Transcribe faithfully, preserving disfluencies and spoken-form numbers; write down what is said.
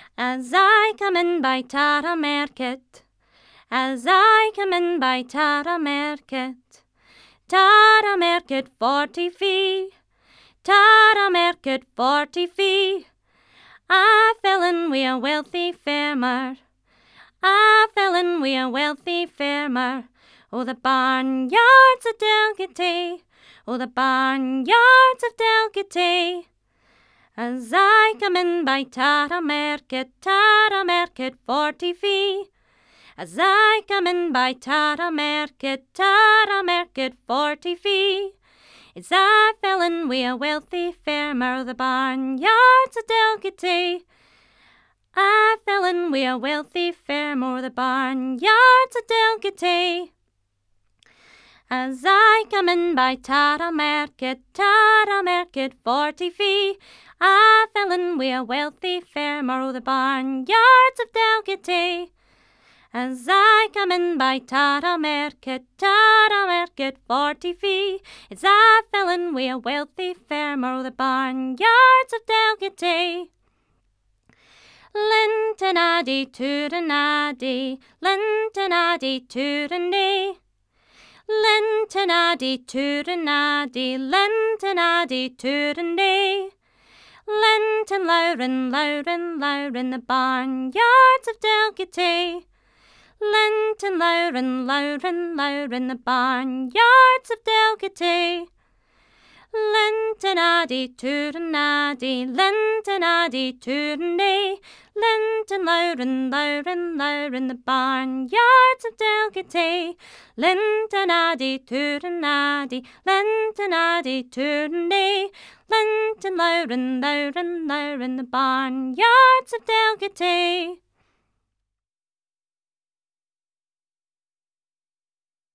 As I come in by Tara Market, as I come in by Tara Market, Tara Market forty fee, Tara Market forty fee. I fell in wi' a wealthy farmer, I fell in wi' a wealthy farmer. Oh, the barnyards of Dalgety, oh, the barnyards of Dalgety. As I come in by Tara Market, Tara Market forty fee. As I come in by Tara Market, Tara Market forty fee. As I fell in wi' a wealthy farmer, the barnyards of Dalgety. I fell in wi' a wealthy farmer, the barnyards of Dalgety. As I come in by Tara Market, Tara Market forty fee. I fell in wi' a wealthy farmer, the barnyards of Dalgety. As I come in by Tara Market, Tara Market forty fee. As I fell in wi' a wealthy farmer, the barnyards of Dalgety. Lintonaddy, tootinaddy, lintonaddy, tootinaddy. Lintonaddy, tootinaddy, lintonaddy, tootinaddy. Linton Lowrin, Lowrin, Lowrin, the barnyards of Dalgety. Linton Lowrin, Lowrin, Lowrin, the barnyards of Dalgety. Lintonaddy, tootinaddy, lintonaddy, tootinaddy. Linton Lowrin, Lowrin, Lowrin, the barnyards of Dalgety. Lintonaddy, tootinaddy, lintonaddy, tootinaddy. Linton Lowrin, Lowrin, Lowrin, the barnyards of Dalgety.